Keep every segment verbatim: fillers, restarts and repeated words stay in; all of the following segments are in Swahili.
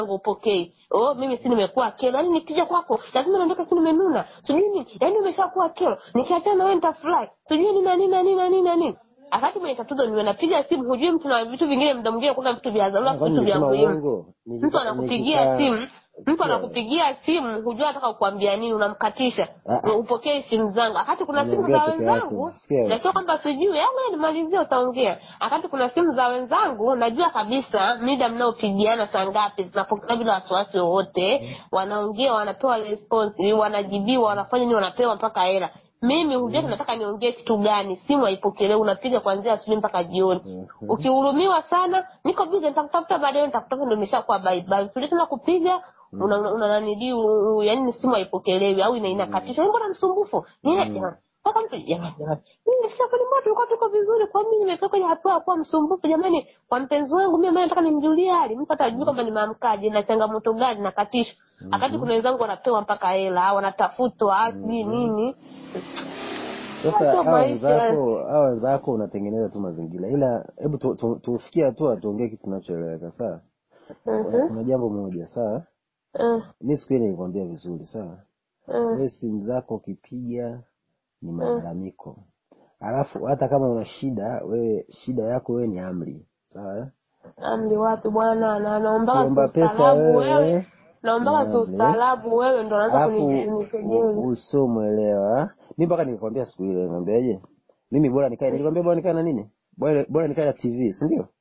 upokei. Oh, mimi si nimekuwa kero. Yaani nikija kwako lazima naondoka si nimenuna. Sijui nini. Yaani umeshakuwa kero. Nikiachana na wewe nitafurahi. Sijui nini na nini na nini na nini na nini. Akati mwenye tatizo ni napiga simu, hujui mtu na vitu vingine muda mwingine kuna vitu vya dharura, vitu vya muhimu. Mtu anakupigia simu, mtu anakupigia simu, hujui anataka kukuambia nini, unamkatisha. Upokee simu zangu. Akati kuna simu za wenzangu, na sio kwamba sijui, wewe nimalizie utaongea. Akati kuna simu za wenzangu, najua kabisa muda mnaopigiana saa ngapi, zinapokea bila wasiwasi wote, wanaongea, wanapewa response, wanajibiwa, wanafanya nini, wanapewa mpaka hela. Mimi hujui nataka niongee kitu gani, simu haipokelewi, unapiga kuanzia asubuhi mpaka jioni. Mm-hmm. Ukihurumiwa sana, niko busy nitakutafuta baadaye, nitakutafuta ndio nimeshakuwa bye bye. Tulitaka kupiga, una unananidi una, yaani simu haipokelewi au ina inakatisha. Mbona msumbufu? Ni sasa mtu jamani jamani. Mimi nifika kwenye moto tulikuwa tuko vizuri, kwa mimi nimefika kwenye hatua kwa msumbufu jamani. Kwa mpenzi wangu mimi ambaye nataka nimjulie hali, mtu atajua kwamba nimeamkaje na changamoto gani na katisha. Mm-hmm. Akati kuna wenzangu wanapewa mpaka hela, wanatafutwa asili nini. Sasa hao wenzako, hao wenzako unatengeneza tu mazingira. Ila hebu tufikie tu tuongee kitu tunachoeleweka, sawa? Mhm. Kuna jambo moja, sawa? Mhm. Mimi siku ile nilikwambia vizuri, sawa? Mhm. Wewe simu zako ukipiga ni malalamiko. Alafu hata kama una shida, wewe shida yako wewe ni amri, sawa? Amri wapi bwana? Na naomba pesa wewe. Naomba tu salabu wewe ndo unaanza kunijikejeli. Usomuelewa. Mimi mpaka nilikwambia siku ile, nikamwambiaje? Mimi bora nikae, nilikwambia bora nikae na nini? Bora bora nikae na T V, si ndio?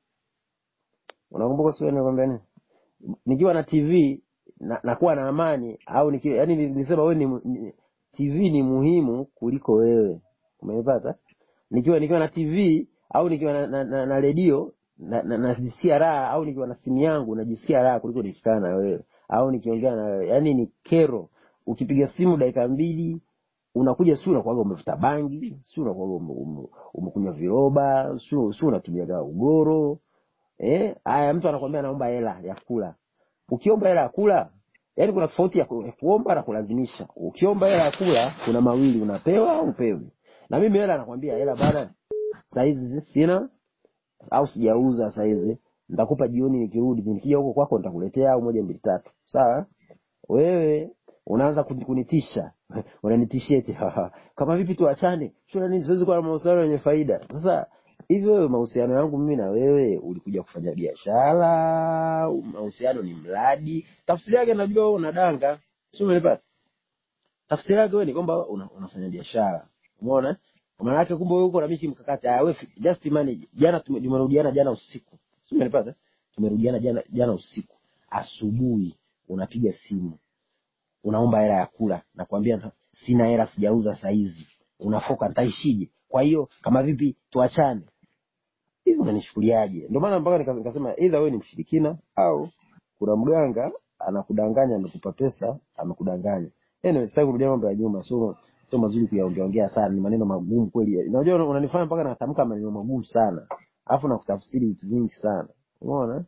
Unakumbuka siku ile nilikwambia nini? Nikiwa na T V na nakuwa na amani au nikiwa yani nilisema wewe ni, ni T V ni muhimu kuliko wewe. Umenipata? Nikiwa nikiwa na T V au nikiwa na na, na, na radio na najisikia na, na raha au nikiwa na simu yangu najisikia raha kuliko nikikaa na wewe au nikiongea na wewe. Yaani ni kero. Ukipiga simu dakika mbili unakuja sio unakuwa umevuta bangi, sio unakuwa umekunywa viroba, sio sio unatumia ugoro. Eh, haya mtu anakuambia naomba hela ya kula. Ukiomba hela ya kula, yaani kuna tofauti ya kuomba na kulazimisha. Ukiomba hela ya kula kuna mawili, unapewa au upewi. Na mimi hela nakwambia hela bana saizi sina au sijauza saizi. Nitakupa jioni nikirudi, nikija huko kwako nitakuletea au moja mbili tatu. Sawa? Wewe unaanza kunitisha. Unanitishia eti kama vipi tuachane? Sio nini siwezi kuwa na mahusiano yenye faida. Sasa hivyo mahusiano yangu mimi na wewe ulikuja kufanya biashara, mahusiano ni mradi. Tafsiri yake najua wewe unadanga. Sio umenipata? Tafsiri yake wewe ni kwamba una, unafanya biashara. Umeona? Maana yake kumbe wewe uko na mimi mkakati. Ah wewe just manage. Jana tumerudiana jana usiku. Sio umenipata? Tumerudiana jana jana usiku. Asubuhi unapiga simu. Unaomba hela ya kula, nakwambia sina hela sijauza saizi. Unafoka nitaishije? Kwa hiyo kama vipi tuachane? Hivi unanishukuliaje? Ndio maana mpaka nikasema either wewe ni mshirikina au kuna mganga anakudanganya amekupa pesa, amekudanganya. Anyway, sitaki kurudia mambo ya nyuma, sio sio mazuri kuyaongea ongea sana, ni maneno magumu kweli. Unajua unanifanya mpaka natamka maneno magumu sana. Alafu nakutafsiri vitu vingi sana. Umeona?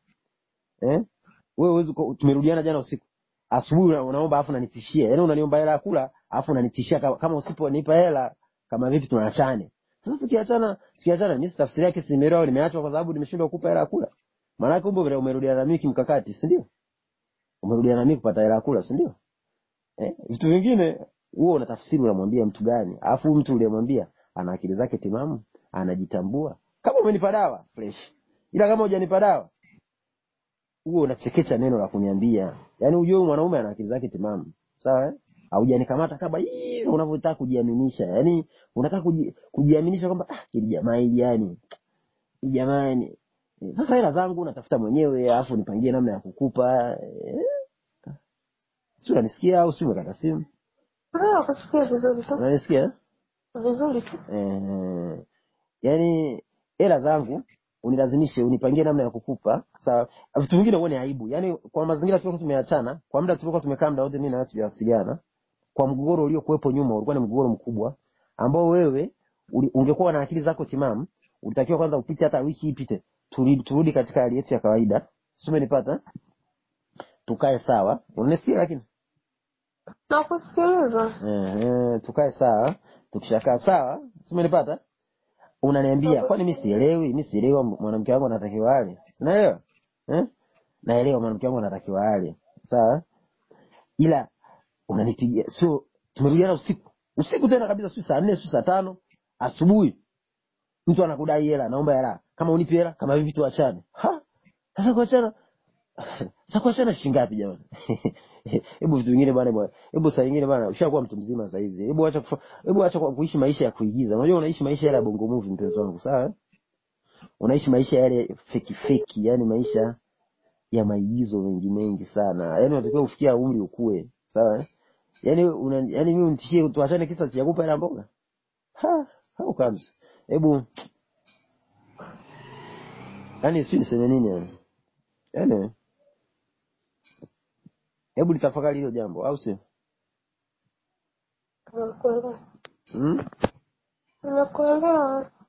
Eh? Wewe uweze tumerudiana jana usiku. Asubuhi unaomba afu unanitishia. Yaani unaniomba hela ya kula afu unanitishia kama, kama usiponipa hela kama vipi tunaachane. Sasa tukiachana, tukiachana mimi tafsiri yake si nimeelewa nimeachwa kwa sababu nimeshindwa kukupa hela ya kula. Maana yake umbe umerudiana na mimi kimkakati, si ndio? Umerudiana na mimi kupata hela ya kula, si ndio? Eh? Vitu vingine wewe unatafsiri unamwambia mtu gani? Afu mtu uliyemwambia ana akili zake timamu, anajitambua. Kama umenipa dawa fresh. Ila kama hujanipa dawa wewe unachekecha neno la kuniambia. Yaani ujue mwanaume ana akili zake timamu. Sawa eh? Haujanikamata kama hii unavyotaka kujiaminisha. Yaani unataka kuji, kujiaminisha kwamba ah hili jamaa hili yani. Hili jamani. Sasa hela zangu unatafuta mwenyewe alafu nipangie namna ya kukupa. Eh? Sio unanisikia au sio umekata simu? Ah, kusikia vizuri tu. Unanisikia? Vizuri tu. Eh. Yaani hela zangu unilazimishe unipangie namna ya kukupa. Sawa. Vitu vingine uone aibu. Yaani kwa mazingira tulikuwa tumeachana, kwa muda tulikuwa tumekaa muda wote mimi na wewe tuliwasiliana. Kwa mgogoro uliokuepo nyuma ulikuwa ni mgogoro mkubwa ambao wewe ungekuwa na akili zako timamu, ulitakiwa kwanza upite hata wiki ipite. Turudi turudi katika hali yetu ya kawaida. Sio umenipata? Tukae sawa. Unanisikia lakini? Nakusikiliza. Eh eh tukae sawa. Tukishakaa sawa, sio umenipata? Unaniambia kwani mimi sielewi, mimi sielewi mwanamke wangu anatakiwa ale. Sinaelewa? Eh? naelewa mwanamke wangu anatakiwa ale, sawa, ila unanipigia sio tumerudiana usiku usiku tena kabisa, sio saa nne sio saa tano asubuhi mtu anakudai hela, naomba hela, kama unipi hela, kama hivi tuachane. Ha, sasa kuachana sasa kuachana shilingi ngapi jamani? Hebu vitu vingine bwana bwana, hebu saa nyingine bwana, ushakuwa mtu mzima sasa hizi, hebu acha kufa, hebu acha kuishi maisha ya kuigiza. Unajua unaishi maisha ya bongo movie mpenzi wangu, sawa, unaishi maisha yale fake fake, yani maisha ya maigizo mengi mengi sana, yani unatakiwa ufikia umri ukue, sawa. Yani una, yani mimi unitishie tuachane kisa sijakupa hela mboga. Ha, how comes? Hebu yani sio niseme nini yani? Anyway, hebu litafakari hilo jambo, au sio? Nakuelewa. Hmm? Nakuelewa.